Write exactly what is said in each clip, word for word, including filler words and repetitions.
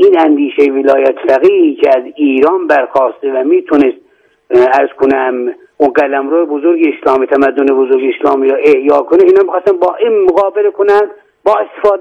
این اندیشه ولایت فقیه که از ایران برخواسته و میتونست از کنم اون قلمرو بزرگ اسلامی، تمدن بزرگ اسلامی را احیا کنه، اینا می‌خواستن با این مقابله کنن با استفاده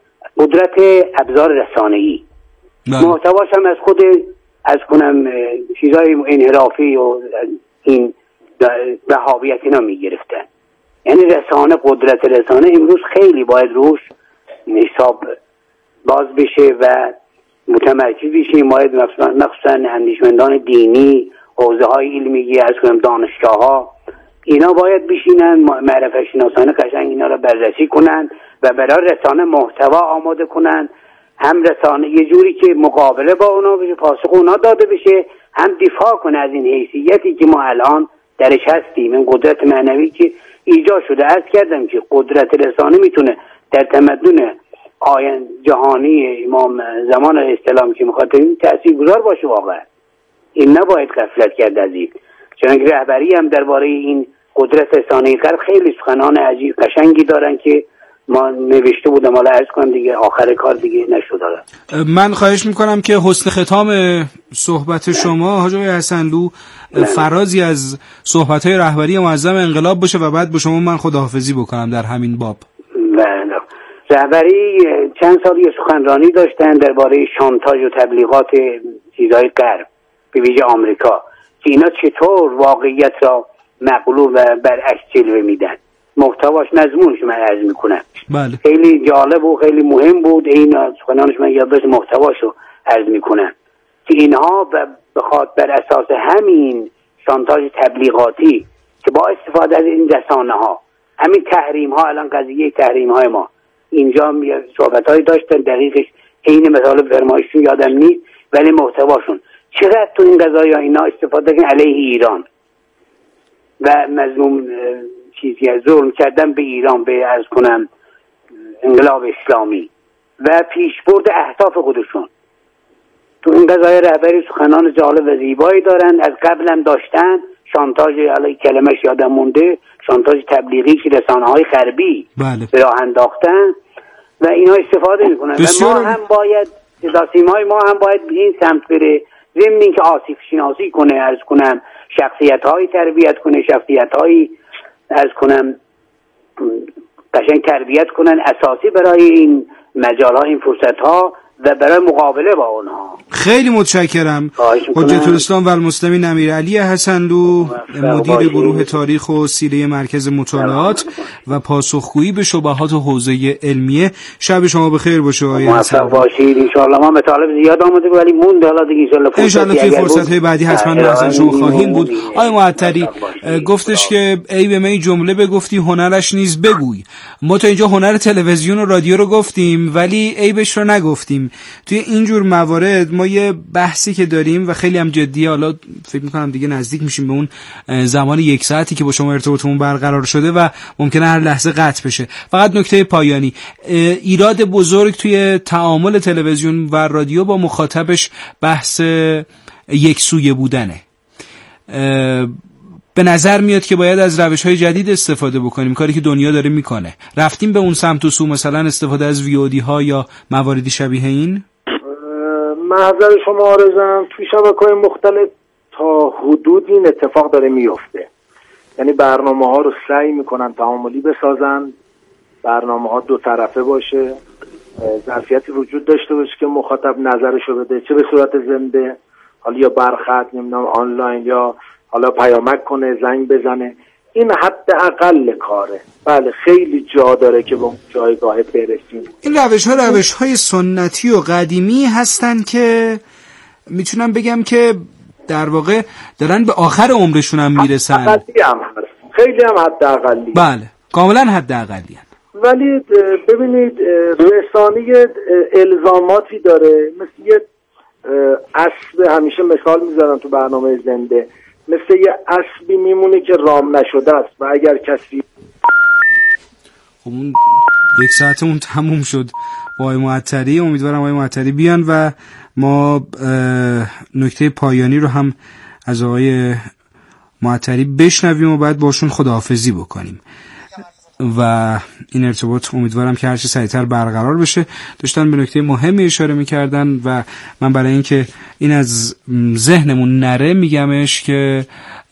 قدرت ابزار رسانه‌ای. محتواش هم از خود از کنم چیزای انحرافی و این وهابیت اینا میگرفتن. یعنی رسانه، قدرت رسانه امروز خیلی باید روش حساب باز بشه و متمرکز بشیم. باید مخصوصا اندیشمندان دینی، حوزه های علمی، از کنم دانشگاه ها، اینا باید بشینن معرفت شناسانه قشنگ اینا رو بررسی کنن و برای رسانه محتوا آماده کنن. هم رسانه یه جوری که مقابله با اونا بشه، پاسخ اونا داده بشه، هم دفاع کنه از این حیثیتی که ما الان درش هستیم، این قدرت معنوی که ایجاد شده. عرض کردم که قدرت رسانه میتونه در تمدن آین جهانی امام زمان اسلام که مخاطبین تاثیرگذار باشه. واقعا این نباید غفلت کرد از این، چون رهبری هم درباره این قدرت رسانه‌ای غرب خیلی سخنان عجیب قشنگی دارن که ما نوشته بودم، حالا عرض کنم دیگه آخر کار دیگه نشد. من خواهش میکنم که حسن ختام صحبت شما حاج آقای حسنلو فرازی از صحبت‌های رهبری معظم انقلاب باشه و بعد با شما من خداحافظی بکنم در همین باب. بله، رهبری چند سال یه سخنرانی داشتن درباره شانتاژ و تبلیغات چیزهای غرب به ویژه آمریکا که اینا چطور واقعیت را مغلوب و برعکس جلوه میدن. محتواش مضمونش من عرض میکنم. بله. خیلی جالب و خیلی مهم بود. این سخنانش من یادداشت محتواشو عرض میکنم که اینها بخواد بر اساس همین شانتاژ تبلیغاتی که با استفاده از این رسانه ها، همین تحریم ها، الان قضیه تحریم های ما اینجا صحبت هایی داشتن دقیقش عین مثال فرمایشون یادم نیست، ولی محتواشون چقدر تو این قضایا اینا استفاده کردن علیه ایران و مظلوم چیزی از ظلم کردن به ایران، به عرض کنم انقلاب اسلامی و پیشبرد اهداف خودشون. تو این قضایای رهبری سخنان جالب و زیبایی دارن، از قبل هم داشتن. شانتاژ، علی کلمش یادم مونده، شانتاژ تبلیغی که رسانه‌های غربی به راه انداختن و اینا استفاده میکنن و ما هم باید صداسیمای ما هم باید به این سمت بره، ضمن اینکه آسیب شناسی کنه، عرض کنم شخصیت‌های تربیت کنه، شخصیت‌های عرض کنم قشنگ تربیت کنن اساسی برای این مجال‌ها، این فرصت‌ها و برای مقابله با اونها. خیلی متشکرم. حجت الاسلام و المسلمین امیرعلی حسنلو، مدیر گروه تاریخ و سیره مرکز مطالعات و پاسخگویی به شبهات حوزه علمیه. شب شما بخیر باشه آقای حسنلو. موفق باشید ان شاء الله. ما مطالب زیاد آمده ولی موند، حالا دیگه ان شاء الله توی فرصت‌های بعدی حتما نظر شما خواهیم بود. آقای معطری گفتش که ای به من جمله بگفتی هنرش نیز بگوی. ما تا اینجا هنر تلویزیون و رادیو رو گفتیم ولی عیبش رو نگفتیم. توی اینجور موارد ما یه بحثی که داریم و خیلی هم جدیه، حالا فکر میکنم دیگه نزدیک میشیم به اون زمان یک ساعتی که با شما ارتباطمون برقرار شده و ممکنه هر لحظه قطع بشه. فقط نکته پایانی، ایراد بزرگ توی تعامل تلویزیون و رادیو با مخاطبش بحث یک سویه بودنه. به نظر میاد که باید از روش‌های جدید استفاده بکنیم، کاری که دنیا داره میکنه. رفتیم به اون سمت و سو، مثلا استفاده از ویودی ها یا مواردی شبیه این؟ محضر شما آرزم توی شبکه‌های مختلف تا حدود این اتفاق داره میفته. یعنی برنامه ها رو سعی میکنن تعاملی بسازن، برنامه ها دو طرفه باشه، ظرفیتی وجود داشته باشه که مخاطب نظرشو بده، چه به صورت زنده، حالا یا برخط، نمیدونم آنلاین، یا حالا پیامک کنه، زنگ بزنه. این حد اقل کاره. بله خیلی جا داره که به جایگاه برسیم. این روش ها روش های سنتی و قدیمی هستن که میتونم بگم که در واقع دارن به آخر عمرشون هم میرسن. حد اقلی هم هست، خیلی هم حد اقلی. بله کاملا حد اقلی هم. ولی ببینید رسانه الزاماتی داره، مثل یه اسب، همیشه مثال میزنم تو برنامه زنده، مثل یه اسبی میمونه که رام نشده است و اگر کسی خب اون یک ساعتمون تموم شد با آقای معطری. امیدوارم آقای معطری بیان و ما نکته پایانی رو هم از آقای معطری بشنویم و بعد باشون خداحافظی بکنیم. و این ارتباط امیدوارم که هرچی سریعتر برقرار بشه. داشتن به نکته مهمی اشاره میکردن و من برای اینکه این از ذهنمون نره میگمش که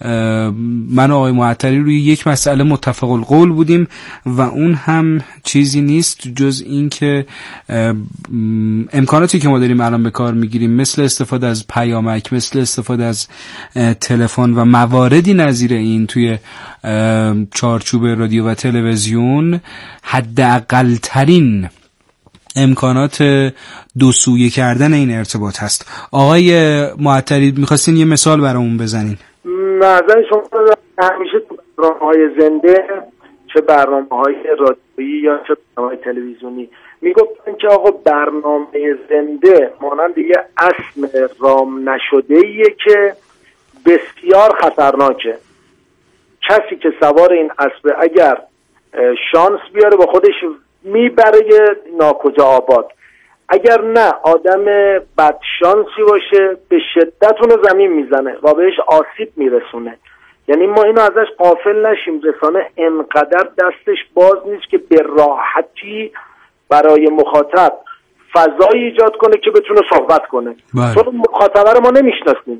من و آقای معطری روی یک مسئله متفق القول بودیم و اون هم چیزی نیست جز این که امکاناتی که ما داریم الان به کار میگیریم، مثل استفاده از پیامک، مثل استفاده از تلفن و مواردی نظیر این توی چارچوب رادیو و تلویزیون، حداقل ترین امکانات دو سویه کردن این ارتباط هست. آقای معطری میخواستین یه مثال برامون بزنین؟ نظر شما همیشه تو برنامه‌های زنده، چه برنامه‌های رادیویی یا چه برنامه‌های تلویزیونی، میگفتن که آقا برنامه زنده مانند یه اسم رام نشده‌ایه که بسیار خطرناکه. کسی که سوار این اسب اگر شانس بیاره با خودش میبره ناکجا آباد، اگر نه آدم بدشانسی باشه به شدت اونو زمین میزنه و بهش آسیب میرسونه. یعنی ما اینو ازش غافل نشیم، رسانه انقدر دستش باز نیست که به راحتی برای مخاطب فضایی ایجاد کنه که بتونه صحبت کنه. چون مخاطبه رو ما نمیشناسیم.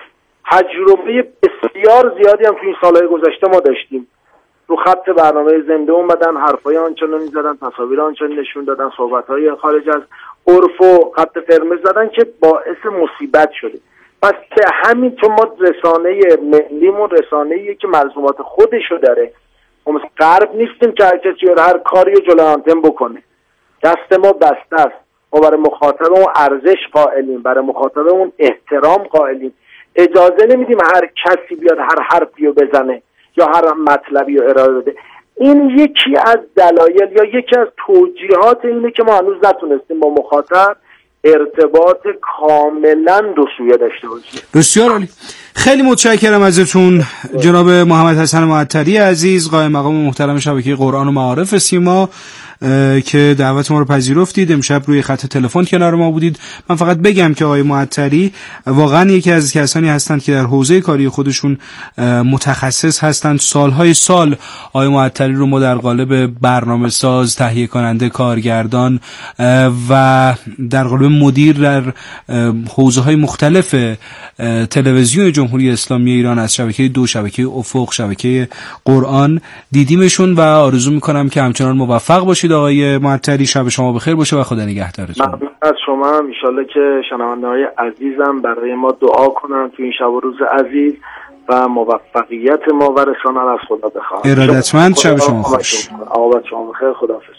تجربه بسیار زیادی هم تو این سالهای گذشته ما داشتیم. رو خط برنامه زنده اومدن حرفای آنچنانی زدن، تصاویر آنچنانی نشون دادن، صحبت‌های خارج از عرف و خط قرمز زدن که باعث مصیبت شده. پس به همین تو ما رسانه ملیمون رسانه‌ایه که ملزومات خودشو داره. ما مثل غرب نیستیم که هر کسی هر کاری رو جلوی آنتن بکنه. دست ما بسته است. ما برای مخاطبمون ارزش قائلیم، برای مخاطبمون احترام قائلیم. اجازه نمیدیم هر کسی بیاد هر حرفی رو بزنه یا هر مطلبی رو ارائه بده. این یکی از دلایل یا یکی از توجیهات اینه که ما هنوز نتونستیم با مخاطب ارتباط کاملا دو سویه داشته باشیم. بسیار عالی. خیلی متشکرم ازتون جناب محمد حسن معطری عزیز، قائم مقام محترم شبکه قرآن و معارف سیما که دعوت ما رو پذیرفتید، امشب روی خط تلفن کنار ما بودید. من فقط بگم که آقای معطری واقعا یکی از کسانی هستند که در حوزه کاری خودشون متخصص هستند. سالهای سال آقای معطری رو ما در قالب برنامه ساز، تهیه کننده، کارگردان و در قالب مدیر در حوزه های مختلف تلویزیون جمهوری اسلامی ایران از شبکه دو، شبکه افق، شبکه قرآن دیدیمشون و آرزو میکنم که همچنان موفق باشید. آقای معطری شب شما بخیر باشه و خدا نگهدارتون. ممنون از شما. ان شاءالله که شنونده‌های عزیزم برای ما دعا کنن تو این شب و روز عزیز و موفقیت ما و رسانه از خدا بخواهد. ارادتمند. شب شما خوش. آقا شما بخیر. خداحافظ.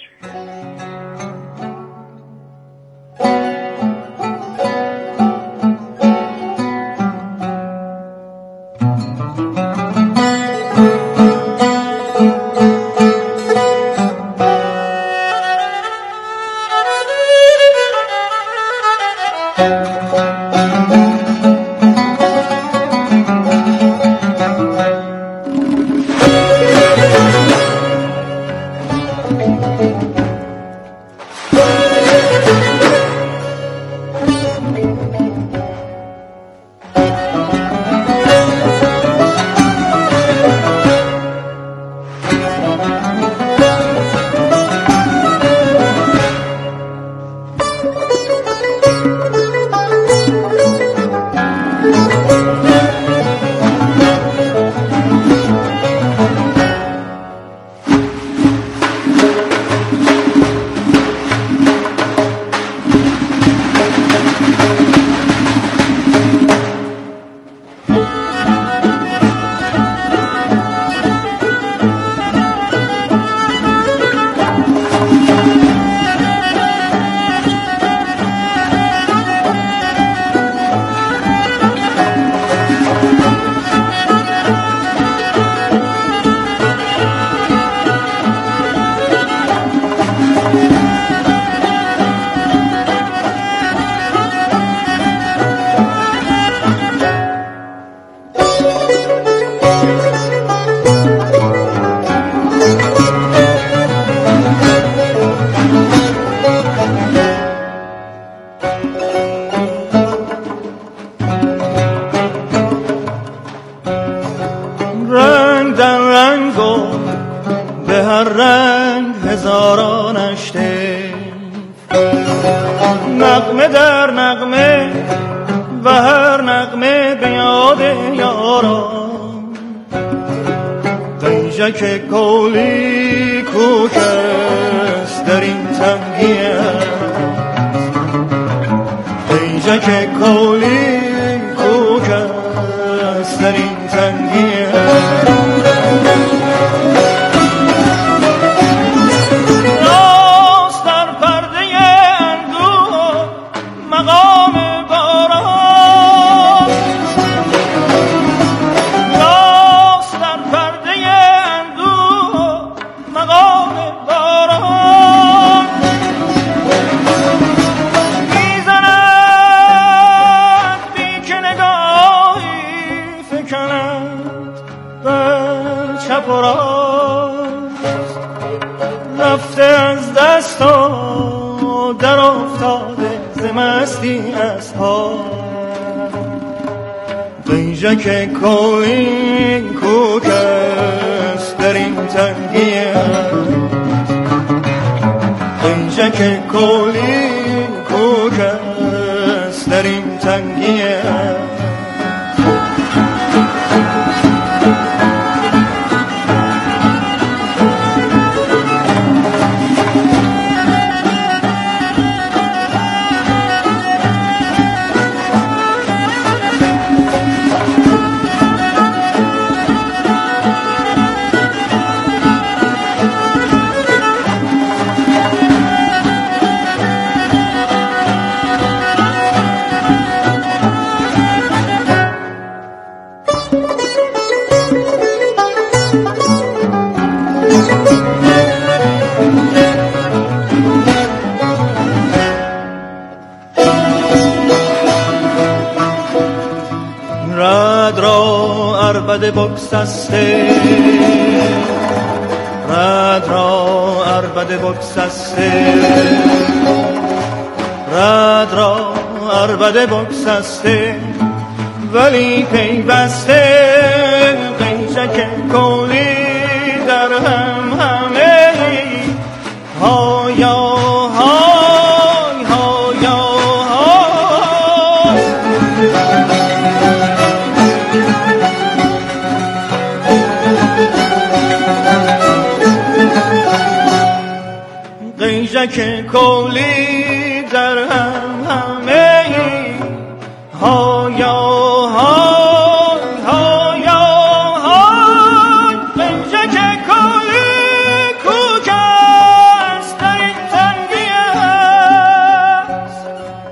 نغمه در نغمه و هر نغمه به یاد یاران قیژک کولی کوکست در این تنگی قیژک کولی کوکست در این تنگی رفته از دست و در افتاده ز مستی از پا قیژک کولی کوکست در این تنگی قیژک کولی کوکست در این تنگی عربده بگسسته رد را عربده بگسسته رد را عربده بگسسته ولی پیوسته قیژک کولی در هم همه هایا های هایا های قیژک کولی در هم همه هایا های هایا های قیژک کولی کوکست در این تنگی است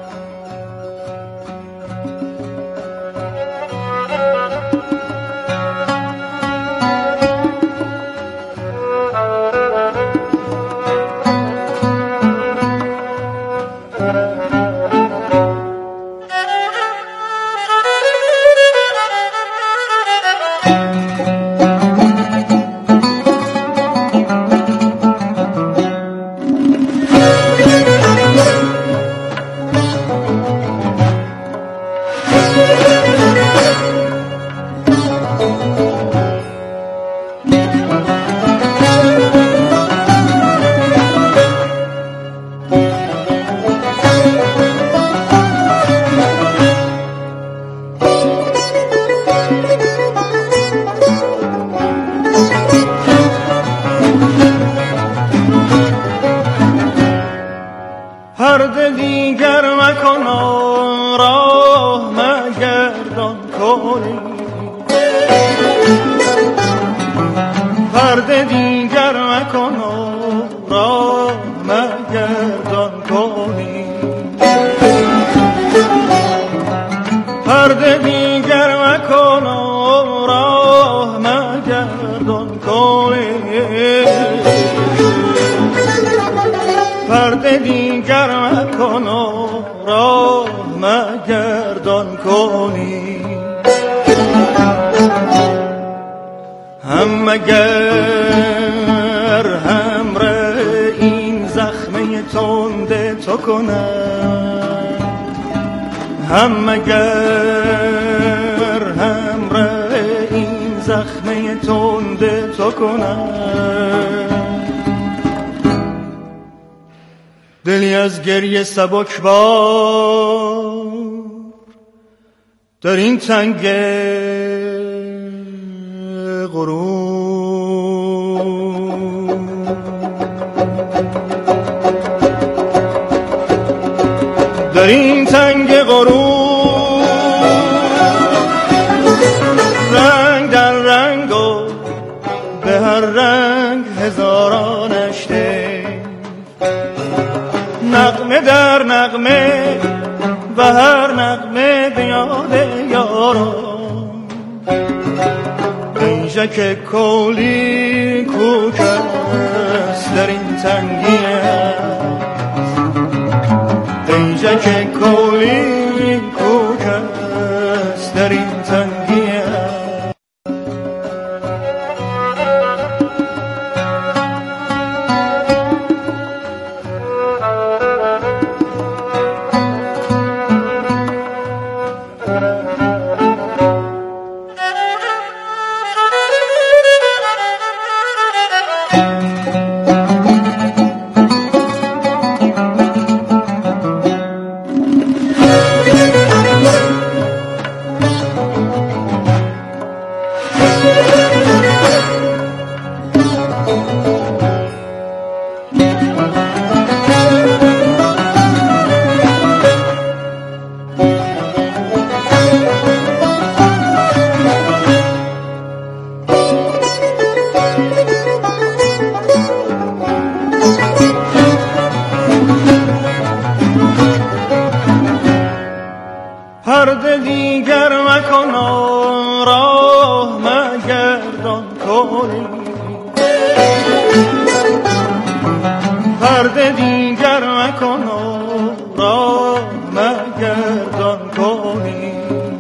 پرده دیگر مکن راه مگردان کولی پرده دیگر مکن راه مگردان کولی پرده دیگر مکن راه مگردان کولی پرده دیگر مکن و راه مگردان کنی هم مگر همره این زخمه تنده تو کنم هم مگر همره این زخمه تنده تو کنم دلی از گریه سبکبار در این تنگ غروب، در این تنگ غروب رنگ در رنگ و به هر رنگ هزاران اشته، نغمه در نغمه و هر نغمه به یاد یاران، اینجا کولی کوکست در این تنگی است، اینجا که کولی کوکست در این تنگی است. پرده دیگر مکن راه مگردان کنی، پرده دیگر مکن راه مگردان کنی،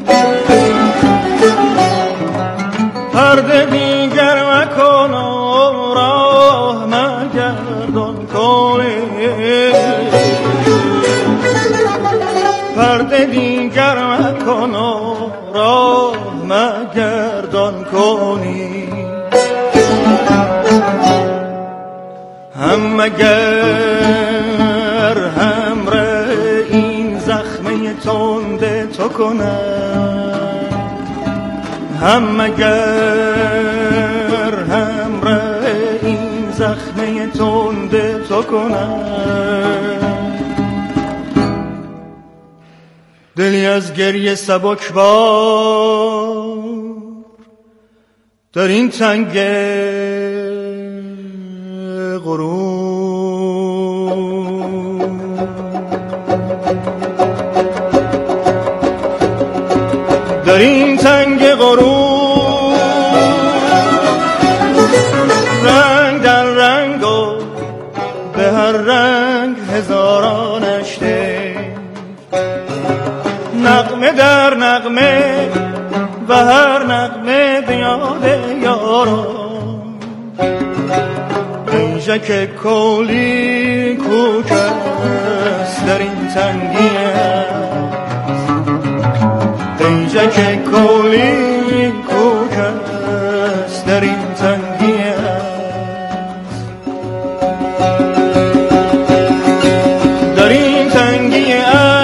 پرده دیگر مکن راه مگردان کنی، پرده دیگر مکن و راه مگردان کنی، هم مگر همره این زخمه تنده تو کنم، هم مگر همره این زخمه تنده تو کنم، دلی از گریه سبکبار در این تنگ غروب، در این تنگ غروب رنگ در رنگ و به هر رنگ هزاران اشته، نغمه در نغمه و هر نغمه به یاد یاران، اینجا که کولی کوکست در این تنگی است، اینجا که کولی کوکست در این تنگی است، در این تنگی است.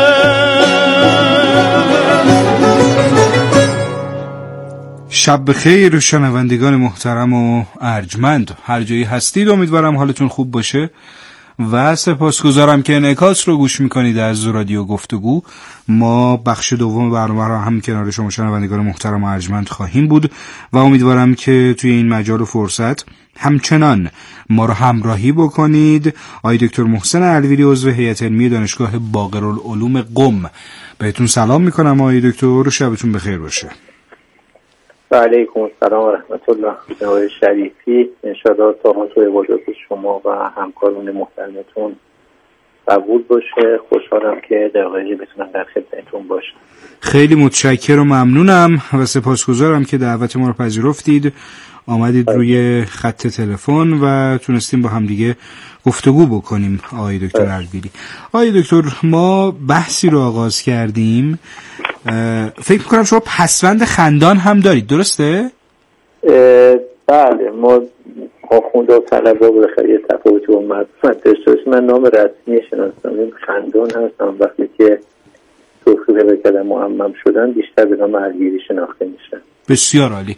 شب بخیر شنوندگان محترم و ارجمند، هر جایی هستید امیدوارم حالتون خوب باشه و سپاسگزارم که انعکاس رو گوش میکنید از رادیو گفتگو. ما بخش دوم برنامه رو هم کنار شما شنوندگان محترم و ارجمند خواهیم بود و امیدوارم که توی این مجال و فرصت همچنان ما رو همراهی بکنید. آقای دکتر محسن الویری عضو هیئت علمی دانشگاه باقرالعلوم قم، بهتون سلام میکنم آقای دکتر، شبتون بخیر باشه. و علیکم السلام و رحمت الله. جناب شریفی، انشاءالله تاهات و عبادات شما و همکاران محترمتون قبول باشه. خوشحالم که در واقعی بتونم در خدمتتون باشم. خیلی متشکرم و ممنونم و سپاسگزارم که دعوت ما رو پذیرفتید، آمدید باید. روی خط تلفن و تونستیم با هم دیگه گفتگو بکنیم. آقای دکتر الویری، آقای دکتر، ما بحثی رو آغاز کردیم، فکر میکنم شما پسوند خندان هم دارید، درسته؟ بله، ما آخونده و طلبا بالاخره یه تفاوتی با مدرسه داشته باشه. من نام رسمی شناسنامه خندان هستم. وقتی که توفیق به کلمه معمم شدن بیشتر به نام الویری شناخته میشن. بسیار عالی.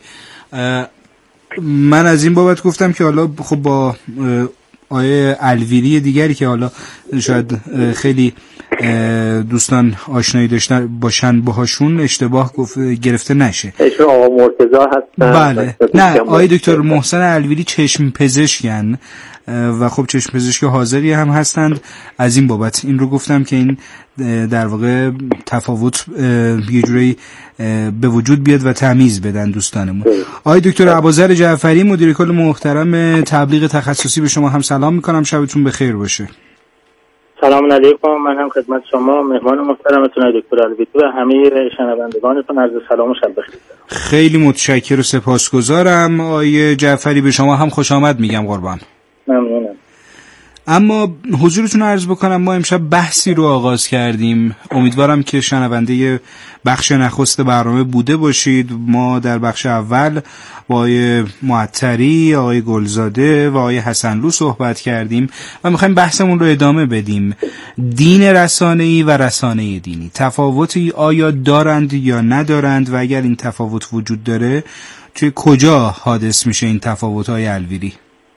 من از این بابت گفتم که حالا خب با آیه الویری دیگری که حالا شاید خیلی دوستان آشنایی داشتن باشن باهاشون اشتباه گرفته نشه. اسم آقا مرتضی هستن. بله. نه، آقای دکتر محسن الویری چشم پزشکن و خب چشم پزشک حاضری هم هستند. از این بابت این رو گفتم که این در واقع تفاوت یه جوری به وجود بیاد و تمیز بدن دوستانمون. آقای دکتر ابوذر جعفری مدیر کل محترم تبلیغ تخصصی، به شما هم سلام میکنم، شبتون بخیر باشه. سلام علیکم. من هم خدمت شما مهمان محترمتون دکتر الویری و همه شنوندگانتون عرض سلام و شب بخیر. خیلی متشکر و سپاسگزارم آقای جعفری، به شما هم خوش آمد میگم قربان. ممنونم. اما حضورتون رو عرض بکنم، ما امشب بحثی رو آغاز کردیم، امیدوارم که شنونده بخش نخست برنامه بوده باشید. ما در بخش اول با آقای معطری، آقای گلزاده و آقای حسنلو صحبت کردیم و میخوایم بحثمون رو ادامه بدیم. دین رسانه‌ای و رسانه دینی تفاوتی آیا دارند یا ندارند و اگر این تفاوت وجود داره توی کجا حادث میشه این تفاوت‌های الویری؟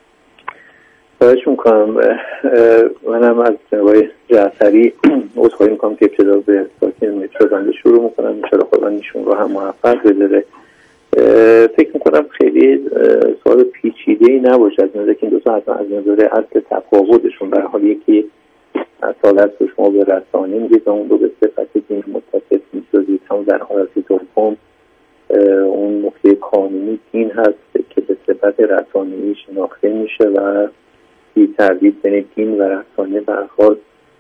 خواهش میکنم. منم از آقای جعفری عذرخواهی میکنم که ابتدا به ساکن مترو بنده شروع میکنم. انشاءالله خدا ایشون رو هم موفق بذاره. فکر میکنم خیلی سوال پیچیده‌ای نباشه از نظر که این دو تا حتما از نظر اصل تفاوتشون، به حال یکی اصالت رو شما به رسانه میگید و اون رو به صفت دین متصف میسازید، همون در حالت دوم اون نکته قانونی دین هست که به صفت رسانه‌ای شناخته میشه و بی تردید بین دین و رسانه به هر حال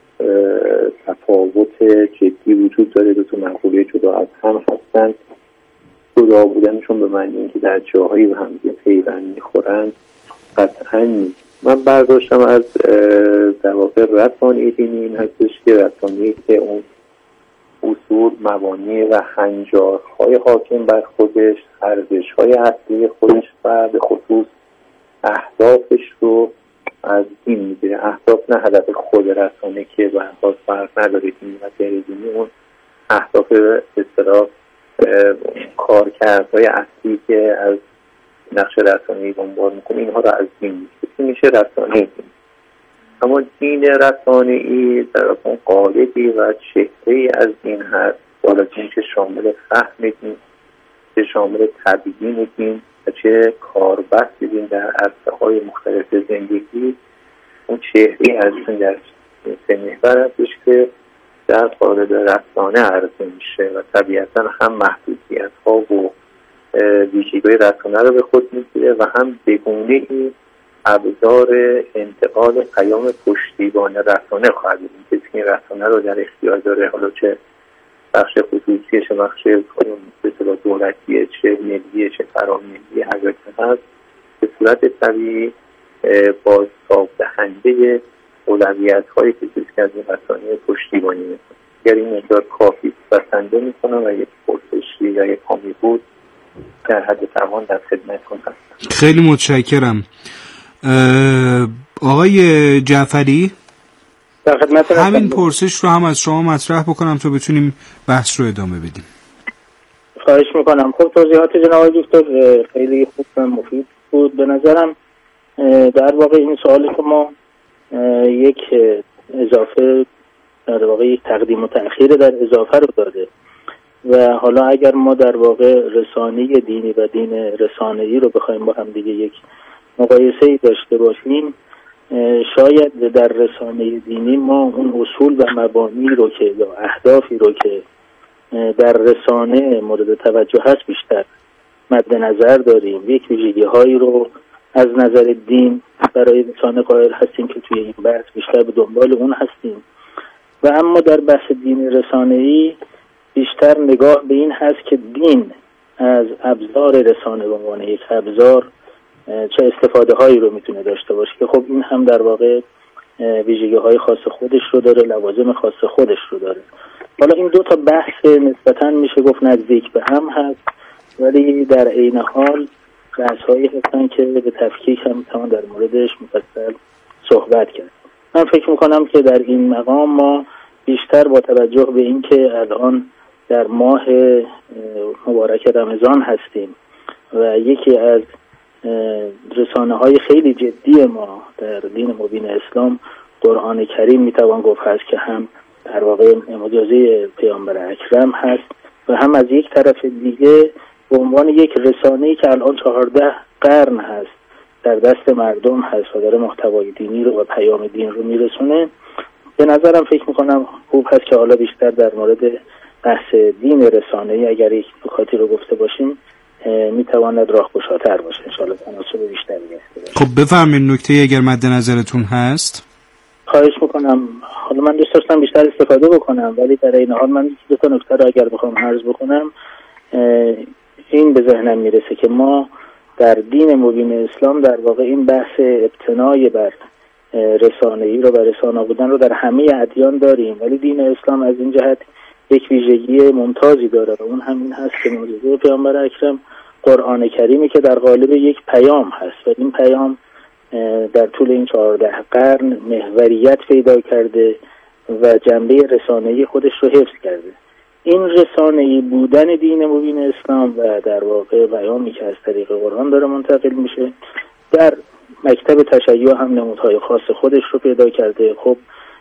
تفاوت جدی وجود داره. دو تا مقوله جدا از هم هستند. جدا بودنشون به معنی اینکه در جاهایی به هم پیوند میخورند قطعا نیست. من برداشتم از در واقع رسانه دینی این هستش که رسانه‌ای که اون اصول، مبانی و هنجارهای حاکم بر خودش، ارزش‌های اصلی خودش و به خصوص اهدافش رو از دین میگیره. اهداف نه هدف خود رسانه که به اساس فرق نداره دین و غیر دینی، اون اهداف به اصطلاح کارکردهای اصلی که از نقش رسانه‌ای دنبال میکنه اینها رو از دین میگیره، میشه رسانه دین. اما دین رسانه‌ای در اون قالبی و چهره‌ای از دین هست، بالا دین که شامل فهم دین، که شامل تبیین دین و چه کاربست دین در عرصه‌های مختلف زندگی. اون چهره‌ای از دین در سه محور هستش که در قالب رسانه عرضه میشه و طبیعتاً هم محدودیت‌ها و ویژگی‌های رسانه رو به خود میگیره و هم بگونه‌ای ابزار انتقال پیام پشتیبان رسانه خواهد بود. کسی که رسانه رو در اختیار داره، حالا چه بخش خصوصیه، چه بخش به اصطلاح دولتیه، چه ملیه، چه فراملیه، هر جا که هست، به صورت طبیعی بازتاب دهنده اولویت‌هایی که کسی که از این رسانه پشتیبانی میکنه. اگر این مقدار کافی بسنده میکنم و یک پرسشی یا یک کامی بود در حد توان در خدمتتون هستم. خیلی متشکرم. آقای جعفری، در خدمت همین پرسش رو هم از شما مطرح بکنم تا بتونیم بحث رو ادامه بدیم. خواهش میکنم. خب توضیحات جناب دکتر خیلی خوب و مفید بود. به نظرم در واقع این سوالی که ما یک اضافه در واقع یک تقدیم و تأخیر در اضافه رو داده و حالا اگر ما در واقع رسانه دینی و دین رسانه‌ای رو بخوایم با هم دیگه یک مقایسه‌ای داشته باشیم، شاید در رسانه دینی ما اون اصول و مبانی رو که یا اهدافی رو که در رسانه مورد توجه هست بیشتر مد نظر داریم. یک ویژگی هایی رو از نظر دین برای رسانه قائل هستیم که توی این بحث بیشتر به دنبال اون هستیم و اما در بحث دین رسانه‌ای بیشتر نگاه به این هست که دین از ابزار رسانه به عنوان یک ابزار چه استفاده هایی رو میتونه داشته باشه که خب این هم در واقع ویژگی های خاص خودش رو داره، لوازم خاص خودش رو داره. حالا این دو تا بحث نسبتاً میشه گفت نزدیک به هم هست، ولی در عین حال بحث هایی هستن که به تفکیک هم میتوان در موردش مفصل صحبت کرد. من فکر میکنم که در این مقام ما بیشتر با توجه به اینکه الان در ماه مبارک رمضان هستیم و یکی از رسانه های خیلی جدی ما در دین مبین اسلام قرآن کریم میتوان گفت هست که هم در واقع مجازه پیامبر اکرم هست و هم از یک طرف دیگه به عنوان یک رسانه‌ای که الان چهارده قرن هست در دست مردم هست و داره محتوای دینی رو و پیام دین رو میرسونه. به نظرم فکر میکنم خوب هست که حالا بیشتر در مورد بحث دین رسانه‌ای اگر یک نکاتی رو گفته باشیم میتواند راهگشاتر باشه، انشاءالله تناسب بیشتری داشته باشه. خب بفرمایید نکته اگر مد نظرتون هست. خواهش میکنم. حالا من دوست داشتم بیشتر استفاده بکنم ولی در این حال من دو تا نکته رو اگر بخوام عرض بکنم این به ذهنم میرسه که ما در دین مبین اسلام در واقع این بحث ابتنای بر رسانه‌ای رو و رسانا بودن رو در همه ادیان داریم، ولی دین اسلام از این جهت یک ویژگی ممتازی داره و اون همین هست که معجزه پیامبر اکرم قرآن کریمی که در قالب یک پیام هست و این پیام در طول این چهارده قرن محوریت پیدا کرده و جنبه رسانه‌ای خودش رو حفظ کرده. این رسانه‌ای بودن دین مبین اسلام و در واقع پیامی که از طریق قرآن داره منتقل میشه در مکتب تشیع هم نمودهای خاص خودش رو پیدا کرده. خب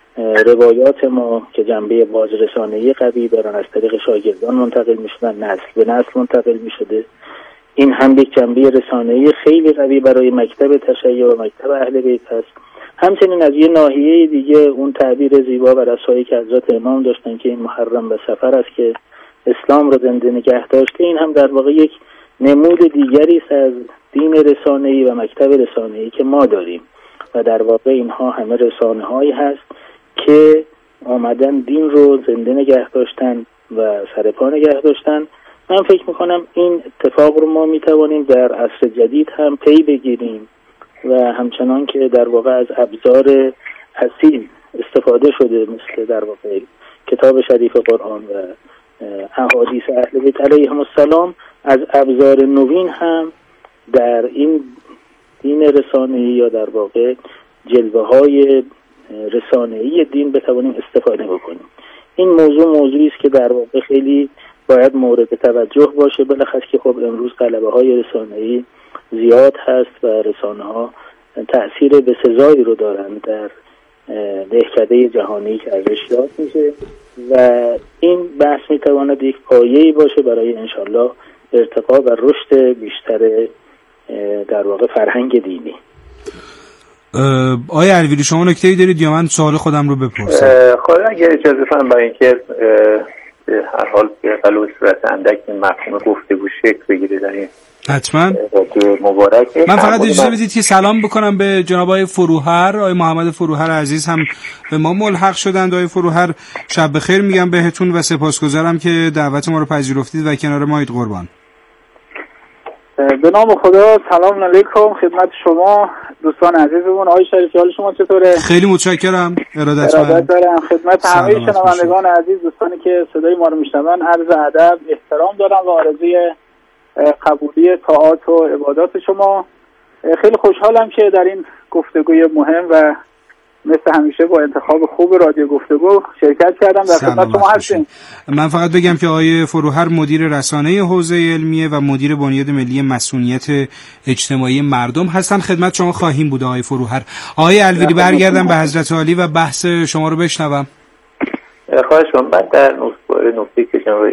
روایات ما که جنبه بازرسانه‌ای قوی دارن از طریق شاگردان منتقل میشدن، نسل به نسل منتقل میشده. این هم یک جنبه رسانه‌ای خیلی قوی برای مکتب تشیع و مکتب اهل بیت هست. همچنین از یه ناحیه دیگه اون تعبیر زیبا و رسایی که حضرت امام داشتن که این محرم و سفر است که اسلام رو زنده نگه داشته، این هم در واقع یک نمود دیگری است از دین رسانه‌ای و مکتب رسانه‌ای که ما داریم و در واقع اینها همه رسانه‌هایی هست که آمدن دین رو زنده نگه داشتن و سرپا نگه داشتن. من فکر میکنم این اتفاق رو ما میتوانیم در عصر جدید هم پی بگیریم و همچنان که در واقع از ابزار اصیل استفاده شده مثل در واقع کتاب شریف قرآن و احادیث اهل بیت علیهم السلام، از ابزار نوین هم در این دین رسانه‌ای یا در واقع جلوه های رسانه‌ای دین بتوانیم استفاده بکنیم. این موضوع موضوعی است که در واقع خیلی باید مورد توجه باشه، بالاخص که خب امروز غلبه های رسانه‌ای زیاد هست و رسانه ها تأثیر بسزایی رو دارن در دهکده جهانی که ازش یاد میشه و این بحث میتواند یک پایه‌ای باشه برای انشالله ارتقا و رشد بیشتر در واقع فرهنگ دینی. آیا الویری شما نکته‌ای دارید یا من سوال خودم رو بپرسم؟ خب اگر اجازه فرمایید، برای اینکه هر حال به قلوب صورت اندک این مفهوم گفتگو شکل بگیره در این حتما مبارک. من فقط اجازه بدید که سلام بکنم به جناب آقای فروهر، آقای محمد فروهر عزیز هم به ما ملحق شدند. آقای فروهر شب بخیر میگم بهتون و سپاسگزارم که دعوت ما رو پذیرفتید و کنار ما اید. قربان. به نام خدا، سلام علیکم خدمت شما دوستان عزیزمون. آقای شریفی حال شما چطوره؟ خیلی متشکرم. ارادتمند. ارادت دارم خدمت همه شنوندگان عزیز، دوستانی که صدای ما رو میشنون عرض ادب احترام دارم و آرزوی قبولی طاعات و عبادات شما. خیلی خوشحالم که در این گفتگوی مهم و مثل همیشه با انتخاب خوب رادیو گفتگو شرکت کردم. در خدمت شما هستیم. من فقط بگم که آقای فروهر مدیر رسانه حوزه علمیه و مدیر بنیاد ملی مسئولیت اجتماعی مردم هستن. خدمت شما خواهیم بود آقای فروهر. آقای الویری برگردم به حضرت عالی و بحث شما رو بشنوم. خواهش می‌کنم. بعد در نکته که جناب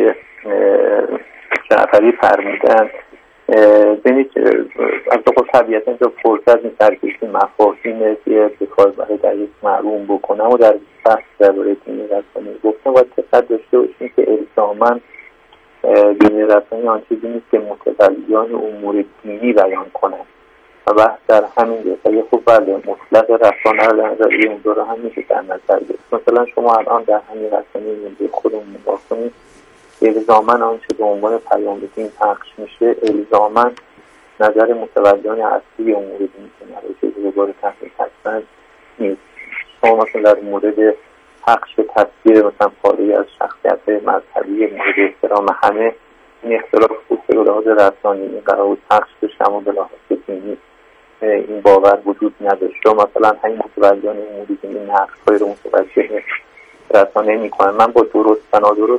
جعفری فرمودن ببینید از خود طبیعتا اینجا فرصت نیست در کسی مفاهیم که به کار برای در یک معلوم بکنم و در بحث درباره دین رسانه‌ای گفتم باید دقت داشته باشیم که الزاماً دین رسانه‌ای آن چیزی نیست که متولیان امور دینی بیان کنند و بحث در همین جهت خب بله مطلق رسانه رو در نظر اون دوره هم میشه در نظر گرفت. مثلا شما الان در همین رسانه ملی خودمون نگاه کنید، الزاماً آنچه به عنوان پیام دین پخش میشه الزاماً نظر متولیان اصلی امور دینی که نراجع به بار تحقیق هستند نیست. شما مثلا در مورد پخش تصویر مثلا پاره از شخصیت مذهبی مورد احترام همه این اختلاف بود که به لحاظ رسانه‌ای این قرار بود پخش بشه، اما به لحاظ دینی این باور وجود نداشت. یا مثلا همین متولیان اموری که این نقص‌های رو متوجه رسانه می‌کنن. من با درست و نادرست